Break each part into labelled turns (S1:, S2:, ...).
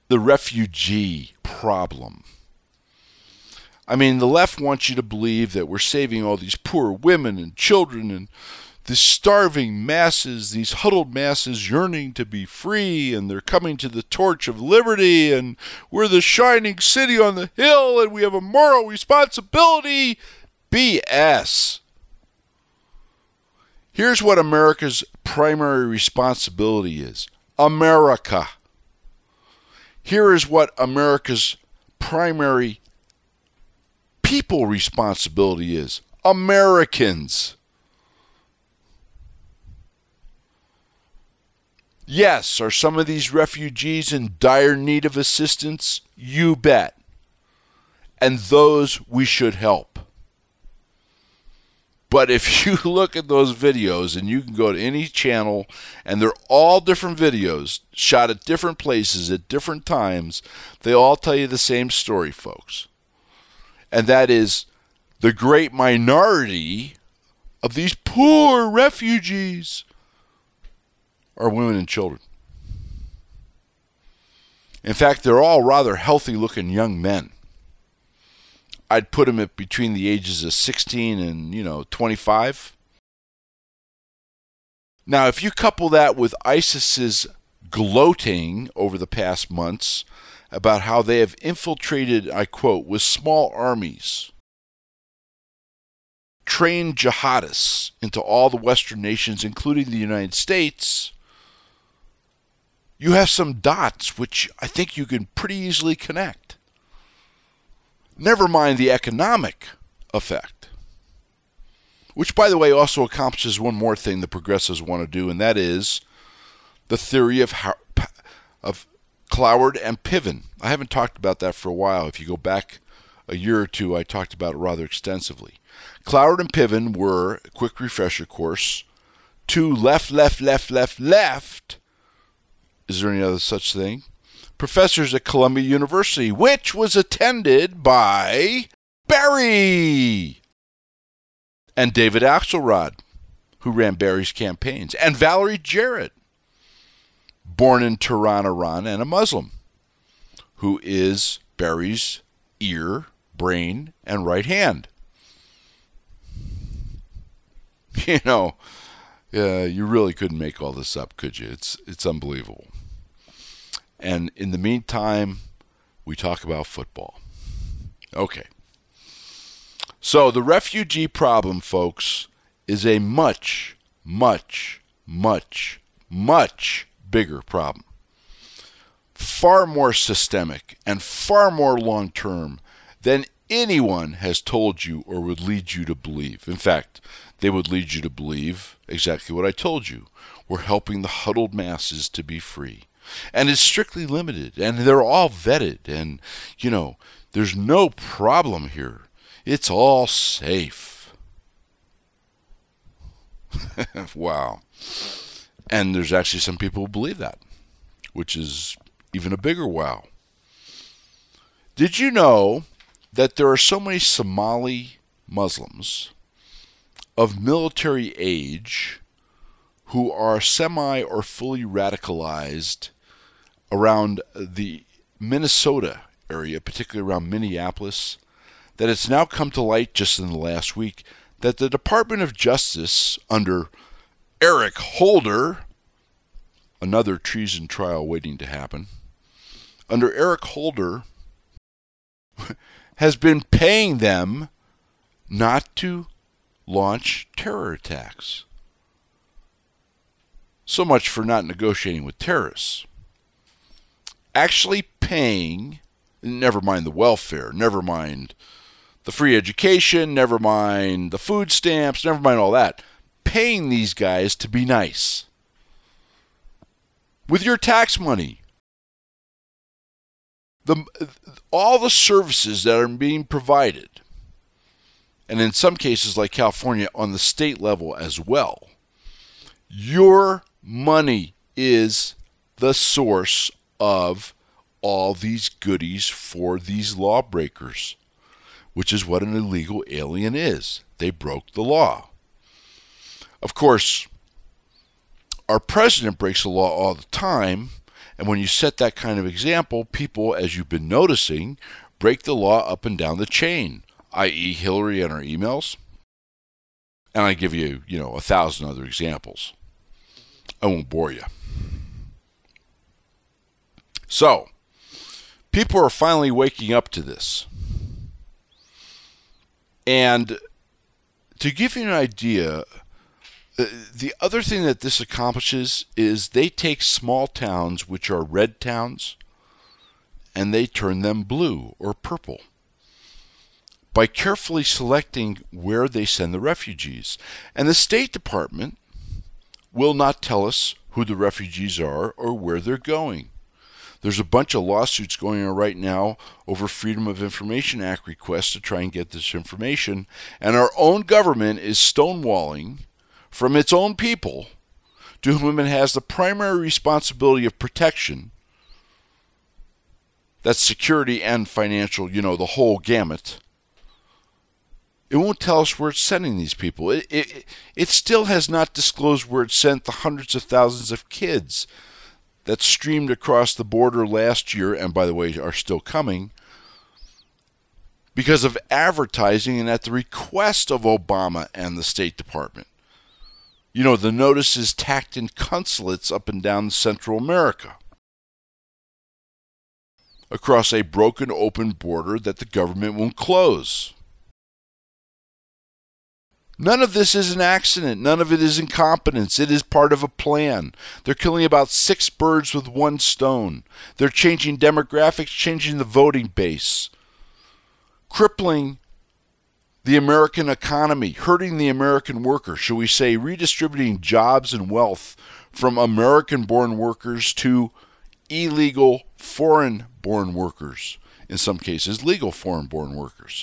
S1: the refugee problem. I mean, the left wants you to believe that we're saving all these poor women and children and the starving masses, these huddled masses yearning to be free, and they're coming to the torch of liberty, and we're the shining city on the hill, and we have a moral responsibility. BS. Here's what America's primary responsibility is. America. Here is what America's primary people responsibility is. Americans. Yes, are some of these refugees in dire need of assistance? You bet. And those we should help. But if you look at those videos, and you can go to any channel, and they're all different videos, shot at different places at different times, they all tell you the same story, folks. And that is the great minority of these poor refugees are women and children. In fact, they're all rather healthy-looking young men. I'd put them at between the ages of 16 and, 25. Now, if you couple that with ISIS's gloating over the past months about how they have infiltrated, I quote, with small armies, trained jihadists into all the Western nations, including the United States, you have some dots which I think you can pretty easily connect. Never mind the economic effect, which, by the way, also accomplishes one more thing the progressives want to do, and that is the theory of Cloward and Piven. I haven't talked about that for a while. If you go back a year or two, I talked about it rather extensively. Cloward and Piven were, a quick refresher course, two left. Is there any other such thing? Professors at Columbia University, which was attended by Barry and David Axelrod, who ran Barry's campaigns, and Valerie Jarrett, born in Tehran, Iran, and a Muslim, who is Barry's ear, brain, and right hand. You really couldn't make all this up, could you? It's unbelievable. And in the meantime, we talk about football. Okay. So the refugee problem, folks, is a much, much, much, much bigger problem. Far more systemic and far more long-term than anyone has told you or would lead you to believe. In fact, they would lead you to believe exactly what I told you. We're helping the huddled masses to be free. And it's strictly limited, and they're all vetted, and, there's no problem here. It's all safe. Wow. And there's actually some people who believe that, which is even a bigger wow. Did you know that there are so many Somali Muslims of military age who are semi or fully radicalized around the Minnesota area, particularly around Minneapolis, that it's now come to light just in the last week that the Department of Justice under Eric Holder, another treason trial waiting to happen, under Eric Holder has been paying them not to launch terror attacks. So much for not negotiating with terrorists. Actually paying, never mind the welfare, never mind the free education, never mind the food stamps, never mind all that, paying these guys to be nice. With your tax money. All the services that are being provided, and in some cases like California on the state level as well, your money is the source of all these goodies for these lawbreakers, which is what an illegal alien is. They broke the law. Of course, our president breaks the law all the time, And when you set that kind of example, people, as you've been noticing, break the law up and down the chain, i.e. Hillary and her emails. And I give you, 1,000 other examples. I won't bore you. So, people are finally waking up to this. And to give you an idea, the other thing that this accomplishes is they take small towns, which are red towns, and they turn them blue or purple by carefully selecting where they send the refugees. And the State Department will not tell us who the refugees are or where they're going. There's a bunch of lawsuits going on right now over Freedom of Information Act requests to try and get this information, and our own government is stonewalling from its own people, to whom it has the primary responsibility of protection. That's security and financial, the whole gamut. It won't tell us where it's sending these people. It still has not disclosed where it sent the hundreds of thousands of kids that streamed across the border last year, and by the way, are still coming, because of advertising and at the request of Obama and the State Department. The notices tacked in consulates up and down Central America, across a broken open border that the government won't close. None of this is an accident. None of it is incompetence. It is part of a plan. They're killing about 6 birds with one stone. They're changing demographics, changing the voting base, crippling the American economy, hurting the American worker, shall we say, redistributing jobs and wealth from American-born workers to illegal foreign-born workers, in some cases legal foreign-born workers,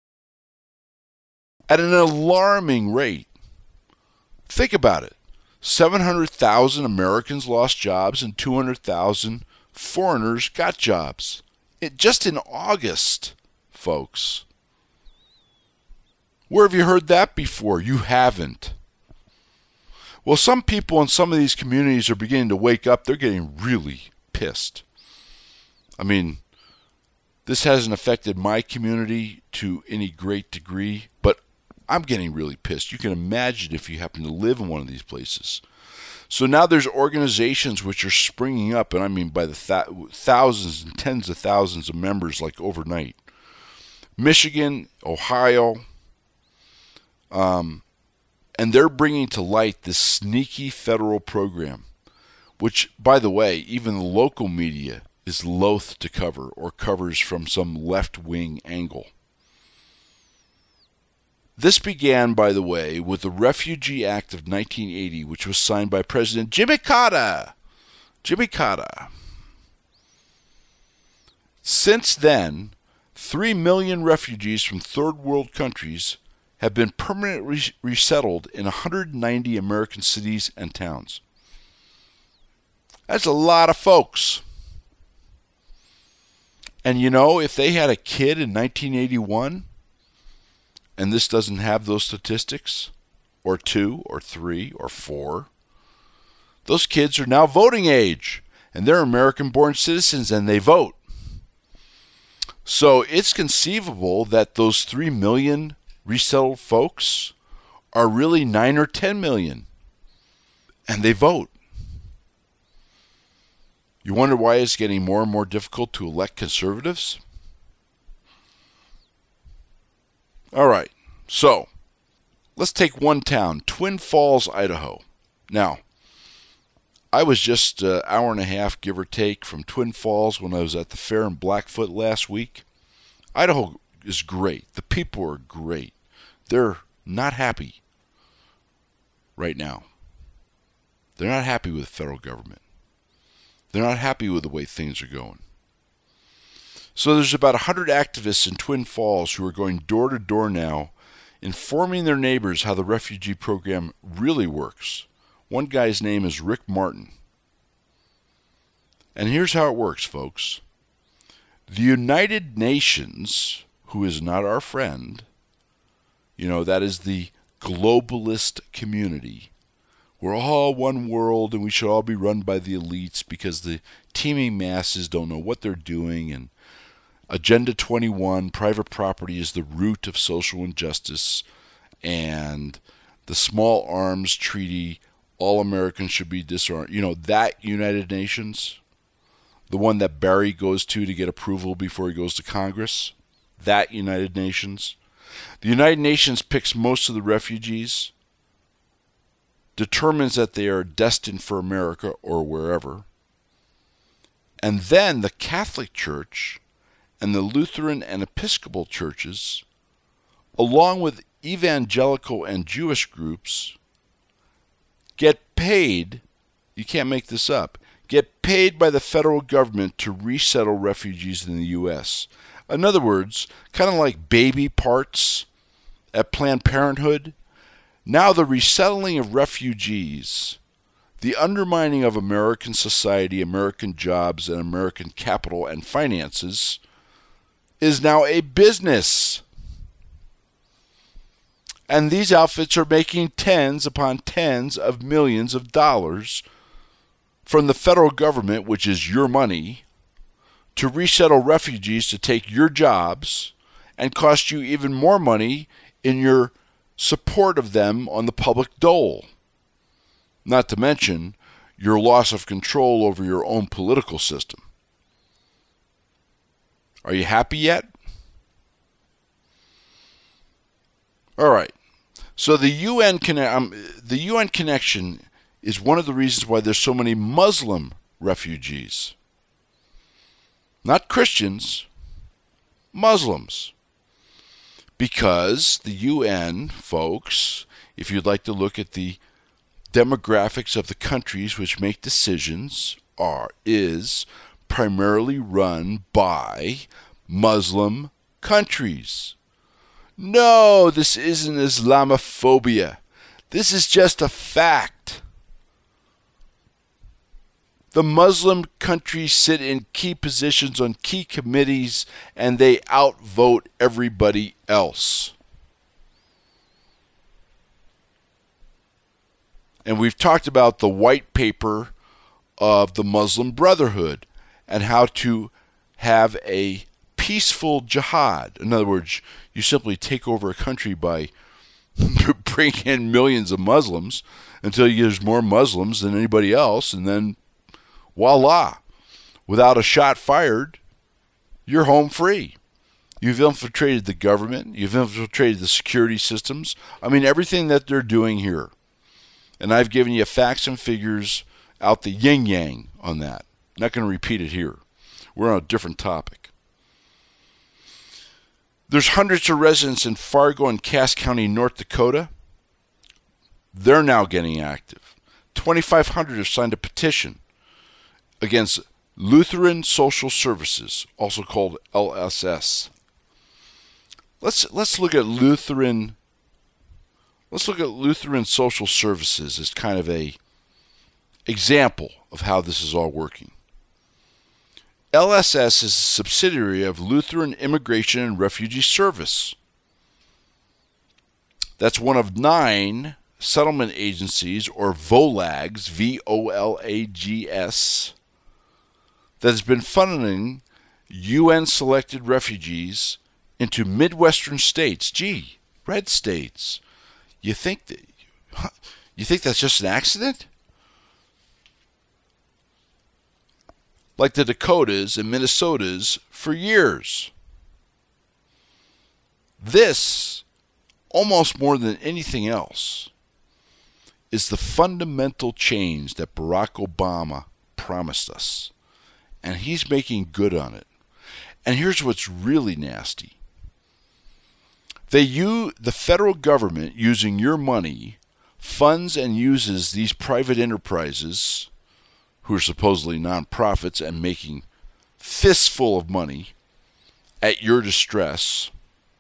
S1: at an alarming rate. Think about it. 700,000 Americans lost jobs and 200,000 foreigners got jobs. Just in August, folks. Where have you heard that before? You haven't. Well, some people in some of these communities are beginning to wake up. They're getting really pissed. I mean, this hasn't affected my community to any great degree, but I'm getting really pissed. You can imagine if you happen to live in one of these places. So now there's organizations which are springing up, and I mean by the thousands and tens of thousands of members, like overnight. Michigan, Ohio, and they're bringing to light this sneaky federal program, which, by the way, even the local media is loath to cover or covers from some left-wing angle. This began, by the way, with the Refugee Act of 1980, which was signed by President Jimmy Carter. Jimmy Carter. Since then, 3 million refugees from third world countries have been permanently resettled in 190 American cities and towns. That's a lot of folks. And if they had a kid in 1981, and this doesn't have those statistics, or 2, or 3, or 4, those kids are now voting age, and they're American-born citizens, and they vote. So it's conceivable that those 3 million resettled folks are really 9 or 10 million, and they vote. You wonder why it's getting more and more difficult to elect conservatives? All right, so let's take one town, Twin Falls, Idaho. Now, I was just an hour and a half, give or take, from Twin Falls when I was at the fair in Blackfoot last week. Idaho is great. The people are great. They're not happy right now. They're not happy with the federal government. They're not happy with the way things are going. So there's about 100 activists in Twin Falls who are going door to door now, informing their neighbors how the refugee program really works. One guy's name is Rick Martin. And here's how it works, folks. The United Nations, who is not our friend, that is the globalist community, we're all one world and we should all be run by the elites because the teeming masses don't know what they're doing, and Agenda 21, private property is the root of social injustice, and the Small Arms Treaty, all Americans should be disarmed. You know, that United Nations, the one that Barry goes to get approval before he goes to Congress, that United Nations. The United Nations picks most of the refugees, determines that they are destined for America or wherever, and then the Catholic Church and the Lutheran and Episcopal churches, along with evangelical and Jewish groups, get paid, you can't make this up, get paid by the federal government to resettle refugees in the U.S. In other words, kind of like baby parts at Planned Parenthood, now the resettling of refugees, the undermining of American society, American jobs, and American capital and finances is now a business. And these outfits are making tens upon tens of millions of dollars from the federal government, which is your money, to resettle refugees to take your jobs and cost you even more money in your support of them on the public dole. Not to mention your loss of control over your own political system. Are you happy yet? All right. So the UN connection is one of the reasons why there's so many Muslim refugees. Not Christians, Muslims. Because the UN, folks, if you'd like to look at the demographics of the countries which make decisions, is primarily run by Muslim countries. No, this isn't Islamophobia. This is just a fact. The Muslim countries sit in key positions on key committees and they outvote everybody else. And we've talked about the white paper of the Muslim Brotherhood and how to have a peaceful jihad. In other words, you simply take over a country by bringing in millions of Muslims until there's more Muslims than anybody else, and then voila, without a shot fired, you're home free. You've infiltrated the government. You've infiltrated the security systems. I mean, everything that they're doing here. And I've given you facts and figures out the yin-yang on that. Not going to repeat it here. We're on a different topic. There's hundreds of residents in Fargo and Cass County, North Dakota. They're now getting active. 2,500 have signed a petition against Lutheran Social Services, also called LSS. Let's look at Lutheran. Let's look at Lutheran Social Services as kind of a example of how this is all working. LSS is a subsidiary of Lutheran Immigration and Refugee Service. That's one of 9 settlement agencies, or VOLAGs, VOLAGS, that has been funneling UN-selected refugees into Midwestern states. Gee, red states. You think that's just an accident? Like the Dakotas and Minnesotas for years. This, almost more than anything else, is the fundamental change that Barack Obama promised us. And he's making good on it. And here's what's really nasty. The federal government, using your money, funds and uses these private enterprises, who are supposedly nonprofits and making fistful of money at your distress,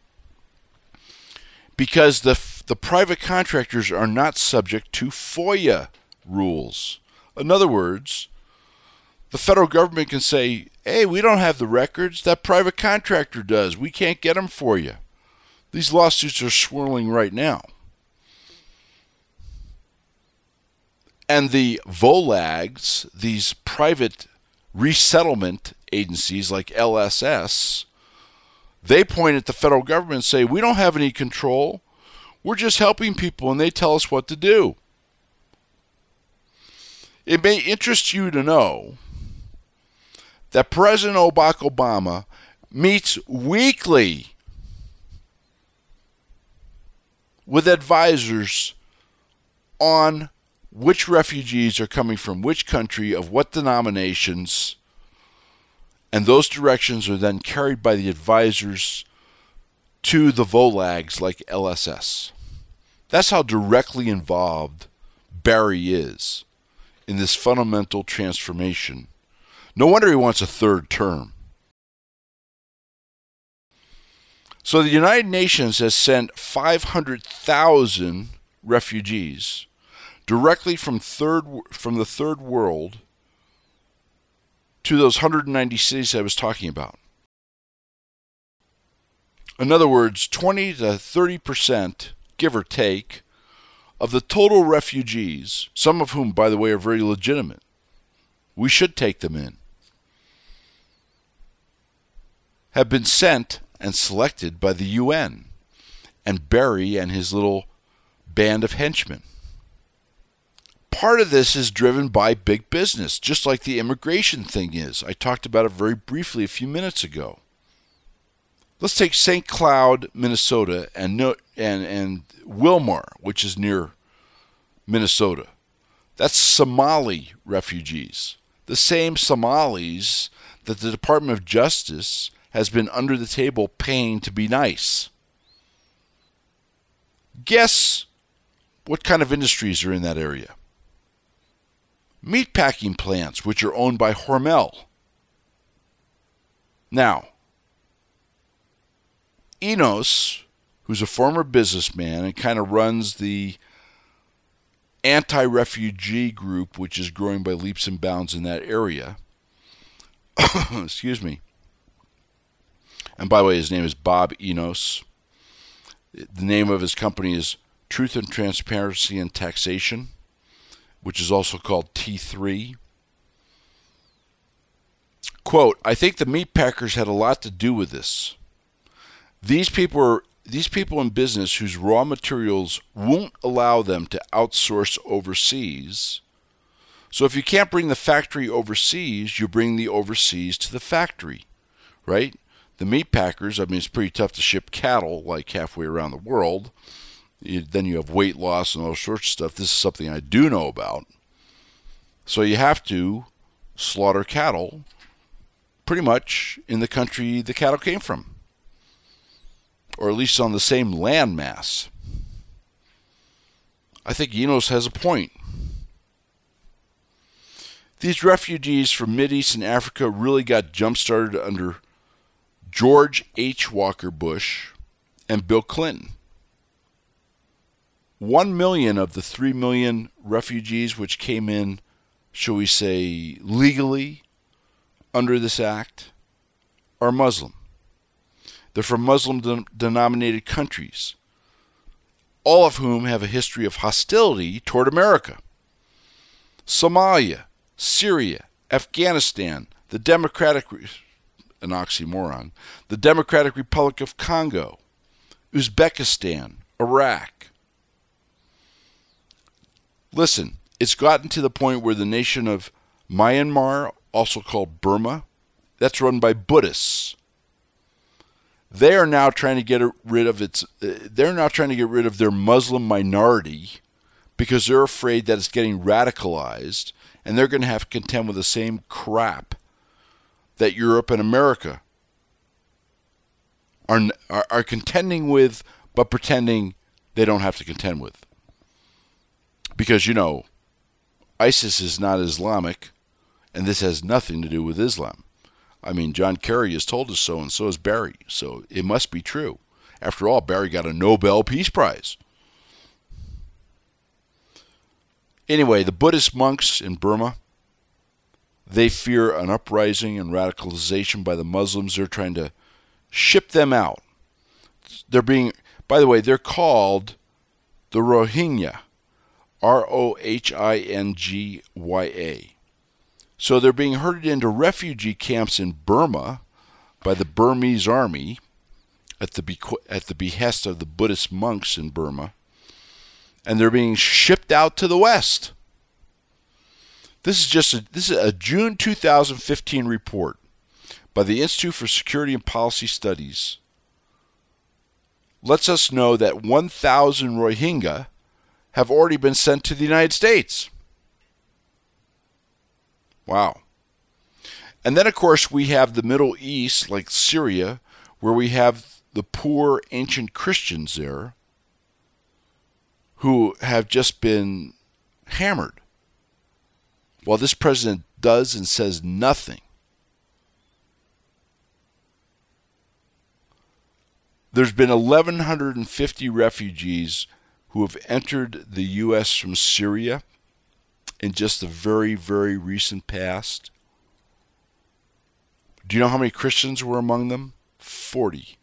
S1: because the private contractors are not subject to FOIA rules. In other words, the federal government can say, hey, we don't have the records, that private contractor does. We can't get them for you. These lawsuits are swirling right now. And the VOLAGs, these private resettlement agencies like LSS, they point at the federal government and say, we don't have any control. We're just helping people, and they tell us what to do. It may interest you to know that President Barack Obama meets weekly with advisors on which refugees are coming from which country, of what denominations, and those directions are then carried by the advisors to the VOLAGs like LSS. That's how directly involved Barry is in this fundamental transformation. No wonder he wants a third term. So the United Nations has sent 500,000 refugees directly from the third world to those 190 cities I was talking about. In other words, 20 to 30%, give or take, of the total refugees, some of whom, by the way, are very legitimate. We should take them in, have been sent and selected by the UN and Barry and his little band of henchmen. Part of this is driven by big business, just like the immigration thing is. I talked about it very briefly a few minutes ago. Let's take St. Cloud, Minnesota, and Wilmar, which is near Minnesota. That's Somali refugees. The same Somalis that the Department of Justice has been under the table paying to be nice. Guess what kind of industries are in that area? Meatpacking plants, which are owned by Hormel. Now, Enos, who's a former businessman and kind of runs the anti-refugee group, which is growing by leaps and bounds in that area. Excuse me. And by the way, his name is Bob Enos. The name of his company is Truth and Transparency and Taxation, which is also called T3. Quote, I think the meatpackers had a lot to do with this. These people in business whose raw materials won't allow them to outsource overseas. So if you can't bring the factory overseas, you bring the overseas to the factory, right? The meat packers, I mean, it's pretty tough to ship cattle like halfway around the world. Then you have weight loss and all sorts of stuff. This is something I do know about. So you have to slaughter cattle pretty much in the country the cattle came from, or at least on the same land mass. I think Enos has a point. These refugees from Mideast and Africa really got jump-started under George H. Walker Bush and Bill Clinton. 1 million of the 3 million refugees which came in, shall we say, legally under this act, are Muslim. They're from Muslim-denominated countries, all of whom have a history of hostility toward America. Somalia, Syria, Afghanistan, the Democratic Republic of Congo, Uzbekistan, Iraq. Listen, it's gotten to the point where the nation of Myanmar, also called Burma, that's run by Buddhists. They are now trying to get rid of their Muslim minority because they're afraid that it's getting radicalized, and they're going to have to contend with the same crap that Europe and America are contending with, but pretending they don't have to contend with. Because, you know, ISIS is not Islamic, and this has nothing to do with Islam. I mean, John Kerry has told us so, and so has Barry. So it must be true. After all, Barry got a Nobel Peace Prize. Anyway, the Buddhist monks in Burma, they fear an uprising and radicalization by the Muslims. They're trying to ship them out. By the way, they're called the Rohingya, Rohingya. So they're being herded into refugee camps in Burma by the Burmese army at the behest of the Buddhist monks in Burma, and they're being shipped out to the West. This is a June 2015 report by the Institute for Security and Policy Studies. Lets us know that 1,000 Rohingya have already been sent to the United States. Wow. And then, of course, we have the Middle East, like Syria, where we have the poor ancient Christians there who have just been hammered, while this president does and says nothing. There's been 1,150 refugees who have entered the U.S. from Syria in just the very, very recent past. Do you know how many Christians were among them? 40.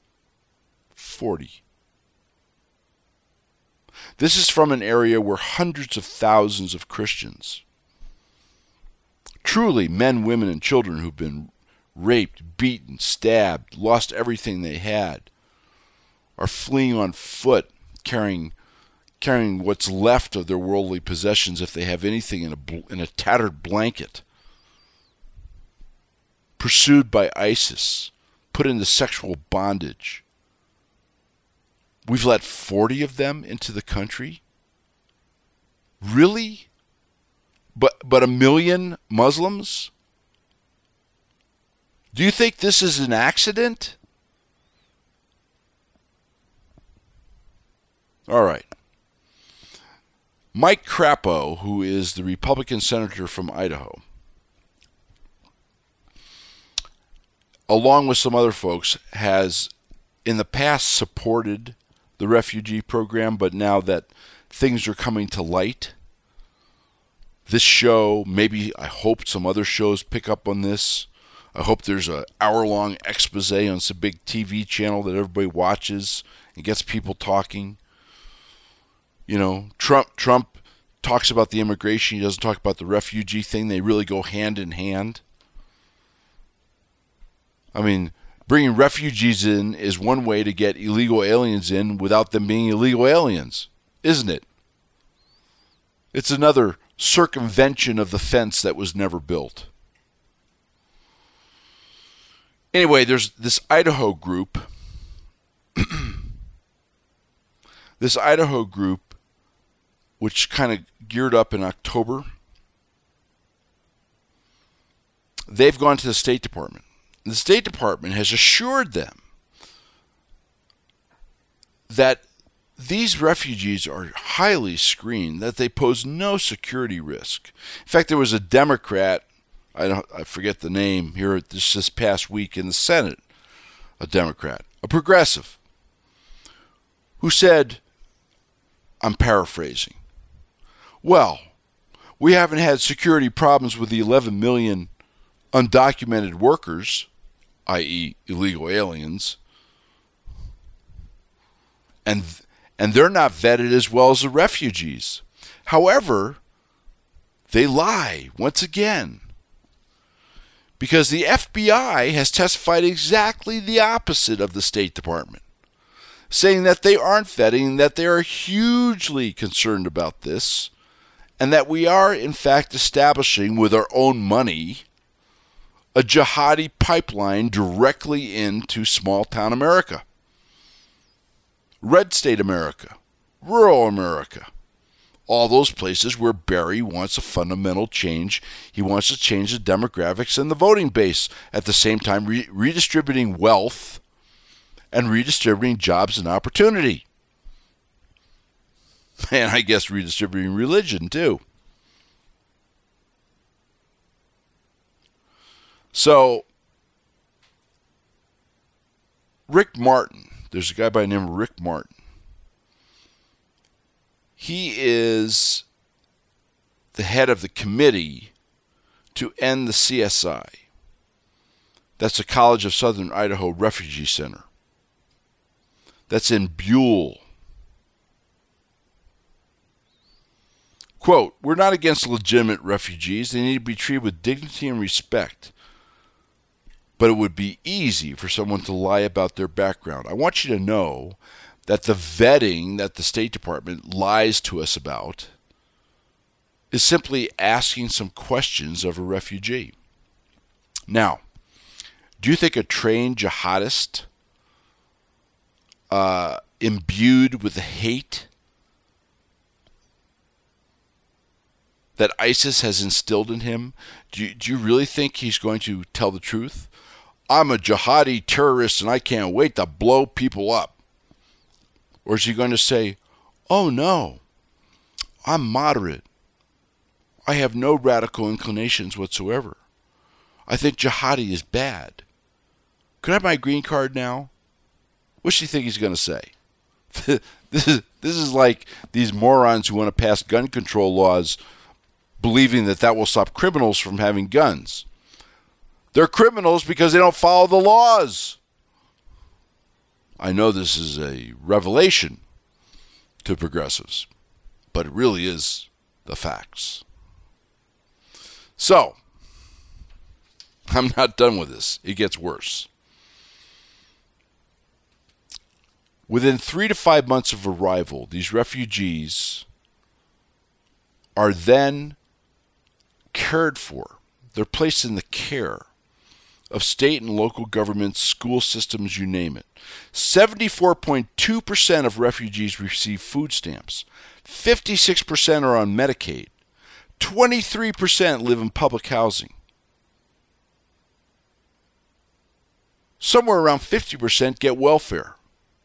S1: This is from an area where hundreds of thousands of Christians, truly men, women, and children who've been raped, beaten, stabbed, lost everything they had, are fleeing on foot, carrying what's left of their worldly possessions, if they have anything, in a tattered blanket, pursued by ISIS, put into sexual bondage. We've let 40 of them into the country? Really? But 1 million Muslims? Do you think this is an accident? All right. Mike Crapo, who is the Republican senator from Idaho, along with some other folks, has in the past supported the refugee program, but now that things are coming to light, this show, maybe I hope some other shows pick up on this. I hope there's an hour-long expose on some big TV channel that everybody watches and gets people talking. You know, Trump talks about the immigration. He doesn't talk about the refugee thing. They really go hand in hand. I mean, bringing refugees in is one way to get illegal aliens in without them being illegal aliens, isn't it? It's another circumvention of the fence that was never built. Anyway, there's this Idaho group. This Idaho group, which kind of geared up in October, they've gone to the State Department. The State Department has assured them that these refugees are highly screened, that they pose no security risk. In fact, there was a Democrat, I forget the name, here this past week in the Senate, a Democrat, a progressive, who said, I'm paraphrasing, well, we haven't had security problems with the 11 million undocumented workers, i.e. illegal aliens, and they're not vetted as well as the refugees. However, they lie once again, because the FBI has testified exactly the opposite of the State Department, saying that they aren't vetting, that they are hugely concerned about this, and that we are, in fact, establishing with our own money a jihadi pipeline directly into small-town America, red state America, rural America, all those places where Barry wants a fundamental change. He wants to change the demographics and the voting base, at the same time redistributing wealth and redistributing jobs and opportunity. And I guess redistributing religion, too. So, Rick Martin, there's a guy by the name of Rick Martin. He is the head of the committee to end the CSI. That's the College of Southern Idaho Refugee Center. That's in Buell. Quote, we're not against legitimate refugees. They need to be treated with dignity and respect. But it would be easy for someone to lie about their background. I want you to know that the vetting that the State Department lies to us about is simply asking some questions of a refugee. Now, do you think a trained jihadist imbued with the hate that ISIS has instilled in him, do you really think he's going to tell the truth? I'm a jihadi terrorist and I can't wait to blow people up. Or is he going to say, oh no, I'm moderate. I have no radical inclinations whatsoever. I think jihadi is bad. Could I have my green card now? What do you think he's going to say? This is like these morons who want to pass gun control laws believing that will stop criminals from having guns. They're criminals because they don't follow the laws. I know this is a revelation to progressives, but it really is the facts. So, I'm not done with this. It gets worse. Within 3 to 5 months of arrival, these refugees are then cared for. They're placed in the care of state and local governments, school systems, you name it. 74.2% of refugees receive food stamps. 56% are on Medicaid. 23% live in public housing. Somewhere around 50% get welfare.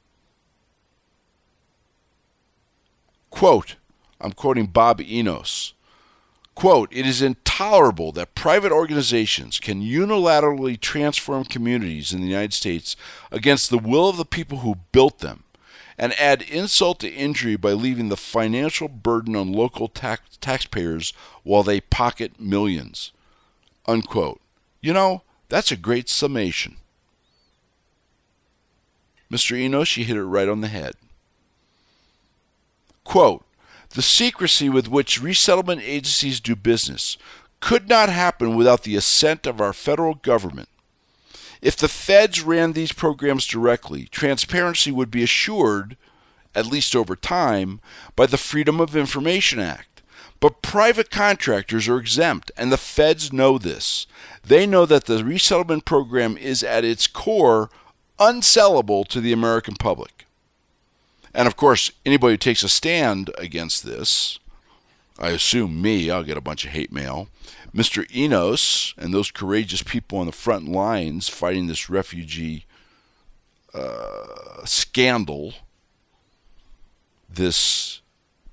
S1: Quote, I'm quoting Bob Enos. Quote, it is intolerable that private organizations can unilaterally transform communities in the United States against the will of the people who built them and add insult to injury by leaving the financial burden on local taxpayers while they pocket millions. Unquote. You know, that's a great summation. Mr. Enos, you hit it right on the head. Quote, the secrecy with which resettlement agencies do business could not happen without the assent of our federal government. If the feds ran these programs directly, transparency would be assured, at least over time, by the Freedom of Information Act. But private contractors are exempt, and the feds know this. They know that the resettlement program is at its core unsellable to the American public. And of course, anybody who takes a stand against this, I assume me, I'll get a bunch of hate mail. Mr. Enos and those courageous people on the front lines fighting this refugee scandal, this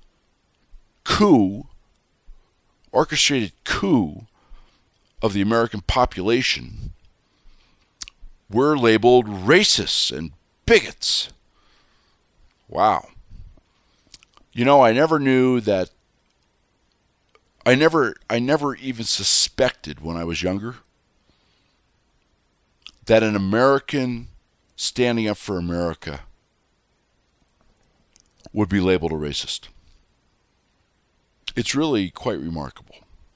S1: coup, orchestrated coup of the American population, we're labeled racists and bigots. Wow. You know, I never knew that. I never even suspected when I was younger that an American standing up for America would be labeled a racist. It's really quite remarkable.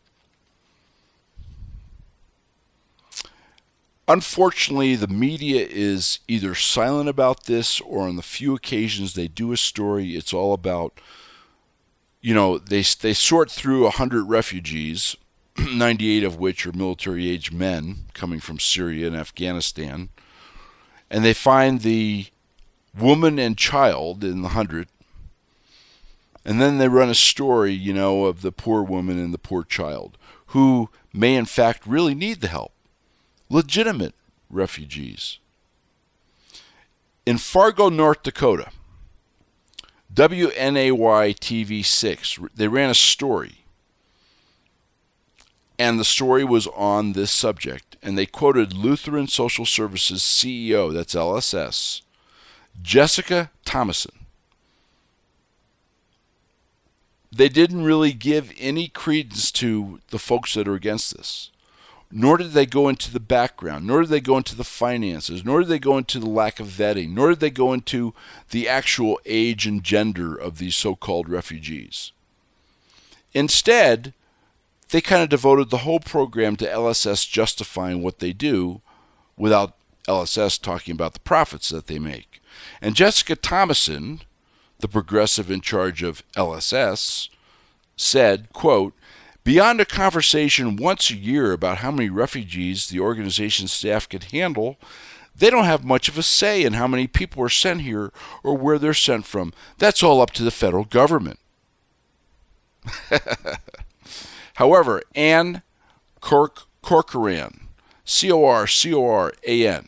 S1: Unfortunately, the media is either silent about this, or on the few occasions they do a story, it's all about, you know, they sort through 100 refugees, 98 of which are military-age men coming from Syria and Afghanistan, and they find the woman and child in the 100, and then they run a story, you know, of the poor woman and the poor child, who may in fact really need the help. Legitimate refugees. In Fargo, North Dakota, WNAY TV6, they ran a story, and the story was on this subject, and they quoted Lutheran Social Services CEO, that's LSS, Jessica Thomason. They didn't really give any credence to the folks that are against this. Nor did they go into the background, nor did they go into the finances, nor did they go into the lack of vetting, nor did they go into the actual age and gender of these so-called refugees. Instead, they kind of devoted the whole program to LSS justifying what they do without LSS talking about the profits that they make. And Jessica Thomason, the progressive in charge of LSS, said, quote, "Beyond a conversation once a year about how many refugees the organization's staff can handle, they don't have much of a say in how many people are sent here or where they're sent from. That's all up to the federal government." However, Ann Corcoran, Corcoran,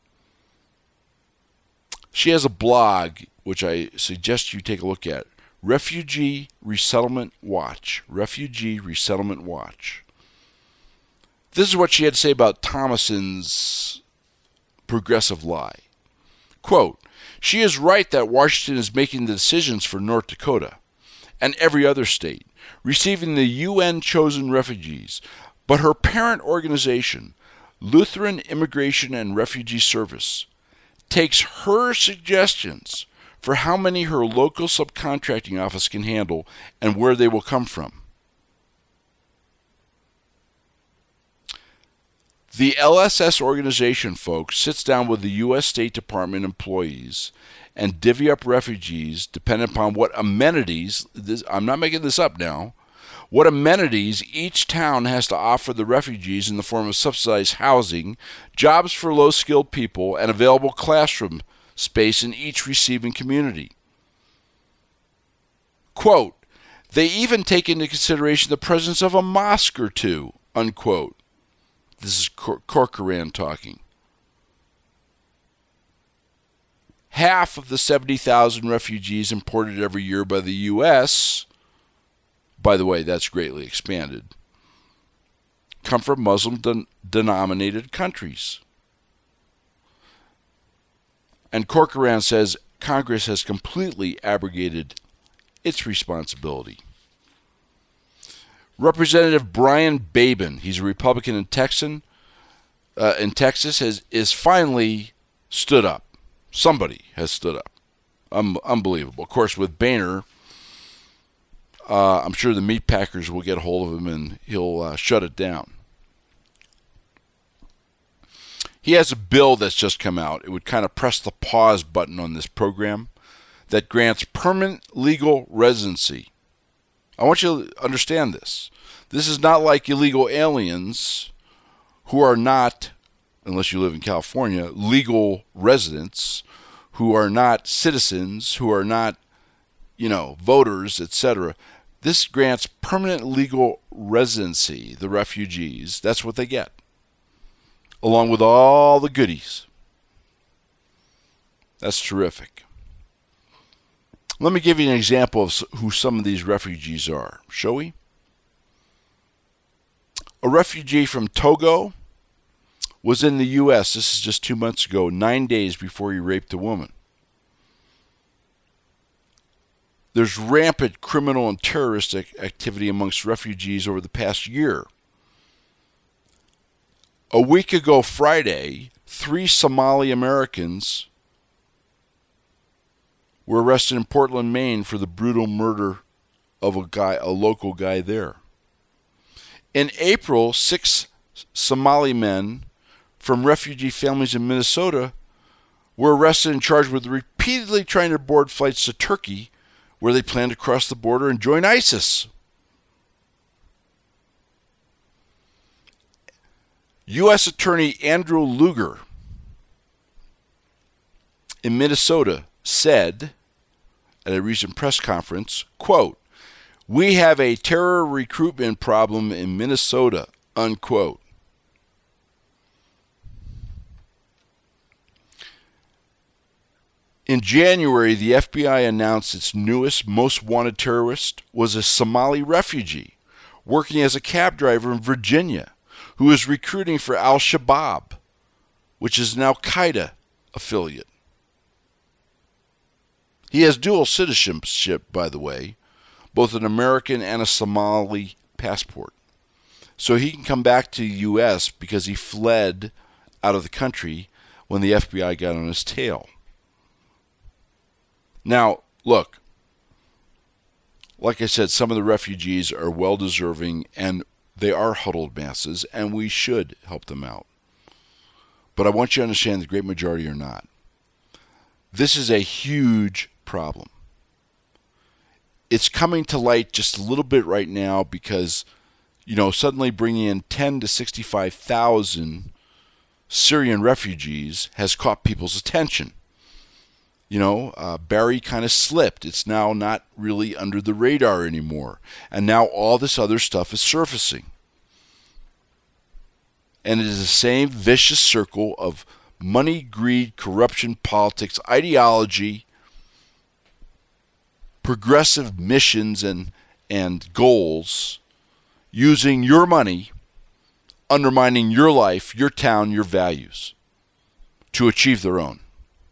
S1: she has a blog, which I suggest you take a look at, Refugee Resettlement Watch. Refugee Resettlement Watch. This is what she had to say about Thomason's progressive lie. Quote, "She is right that Washington is making the decisions for North Dakota and every other state, receiving the UN-chosen refugees, but her parent organization, Lutheran Immigration and Refugee Service, takes her suggestions for how many her local subcontracting office can handle and where they will come from. The LSS organization, folks, sits down with the U.S. State Department employees and divvy up refugees depending upon what amenities, I'm not making this up now, what amenities each town has to offer the refugees in the form of subsidized housing, jobs for low-skilled people, and available classroom space in each receiving community. Quote, they even take into consideration the presence of a mosque or two, unquote. This is Corcoran talking. Half of the 70,000 refugees imported every year by the U.S., by the way, that's greatly expanded, come from Muslim-denominated countries. And Corcoran says Congress has completely abrogated its responsibility. Representative Brian Babin, he's a Republican in Texas, is finally stood up. Somebody has stood up. Unbelievable. Of course, with Boehner, I'm sure the meat packers will get a hold of him and he'll shut it down. He has a bill that's just come out. It would kind of press the pause button on this program that grants permanent legal residency. I want you to understand this. This is not like illegal aliens who are not, unless you live in California, legal residents, who are not citizens, who are not, voters, etc. This grants permanent legal residency, the refugees. That's what they get, along with all the goodies. That's terrific. Let me give you an example of who some of these refugees are, shall we? A refugee from Togo was in the U.S., this is just 2 months ago, 9 days before he raped a woman. There's rampant criminal and terroristic activity amongst refugees over the past year. A week ago Friday, 3 Somali Americans were arrested in Portland, Maine for the brutal murder of a local guy there. In April, 6 Somali men from refugee families in Minnesota were arrested and charged with repeatedly trying to board flights to Turkey, where they plan to cross the border and join ISIS. U.S. Attorney Andrew Luger in Minnesota said at a recent press conference, quote, "We have a terror recruitment problem in Minnesota," unquote. In January, the FBI announced its newest, most wanted terrorist was a Somali refugee working as a cab driver in Virginia who is recruiting for Al-Shabaab, which is an Al-Qaeda affiliate. He has dual citizenship, by the way, both an American and a Somali passport. So he can come back to the U.S. because he fled out of the country when the FBI got on his tail. Now, look, Like I said, some of the refugees are well-deserving, and they are huddled masses, and we should help them out. But I want you to understand the great majority are not. This is a huge problem. It's coming to light just a little bit right now because, suddenly bringing in 10 to 65,000 Syrian refugees has caught people's attention. Barry kind of slipped. It's now not really under the radar anymore. And now all this other stuff is surfacing. And it is the same vicious circle of money, greed, corruption, politics, ideology, progressive missions and goals, using your money, undermining your life, your town, your values, to achieve their own.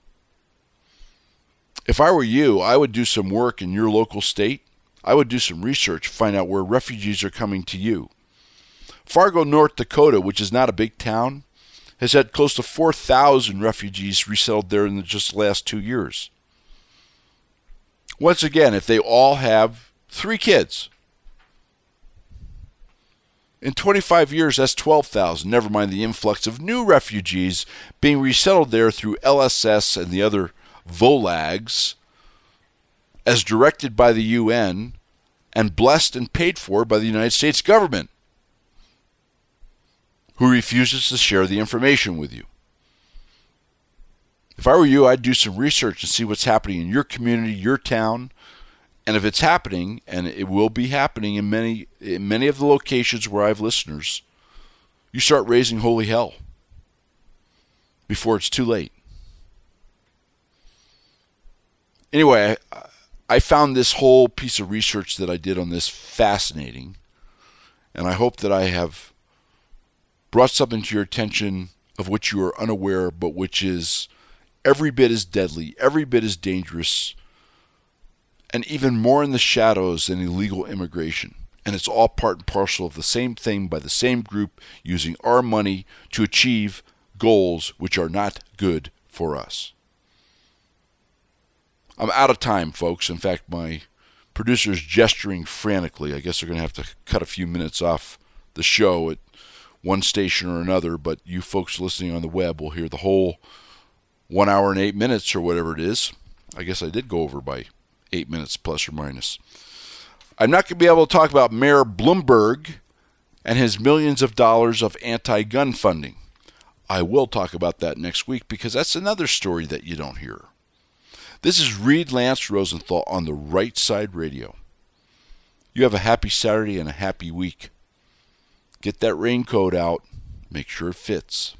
S1: If I were you, I would do some work in your local state. I would do some research, find out where refugees are coming to you. Fargo, North Dakota, which is not a big town, has had close to 4,000 refugees resettled there in just the last 2 years. Once again, if they all have 3 kids, in 25 years, that's 12,000, never mind the influx of new refugees being resettled there through LSS and the other VOLAGs, as directed by the UN and blessed and paid for by the United States government, who refuses to share the information with you. If I were you, I'd do some research and see what's happening in your community, your town, and if it's happening, and it will be happening in many of the locations where I have listeners, you start raising holy hell before it's too late. Anyway, I found this whole piece of research that I did on this fascinating, and I hope that I have brought something to your attention of which you are unaware, but which is every bit as deadly, every bit as dangerous, and even more in the shadows than illegal immigration. And it's all part and parcel of the same thing by the same group using our money to achieve goals which are not good for us. I'm out of time, folks. In fact, my producer's gesturing frantically. I guess they're going to have to cut a few minutes off the show at one station or another, but you folks listening on the web will hear the whole 1 hour and 8 minutes or whatever it is. I guess I did go over by 8 minutes plus or minus. I'm not going to be able to talk about Mayor Bloomberg and his millions of dollars of anti-gun funding. I will talk about that next week because that's another story that you don't hear. This is Reed Lance Rosenthal on the Right Side Radio. You have a happy Saturday and a happy week. Get that raincoat out. Make sure it fits.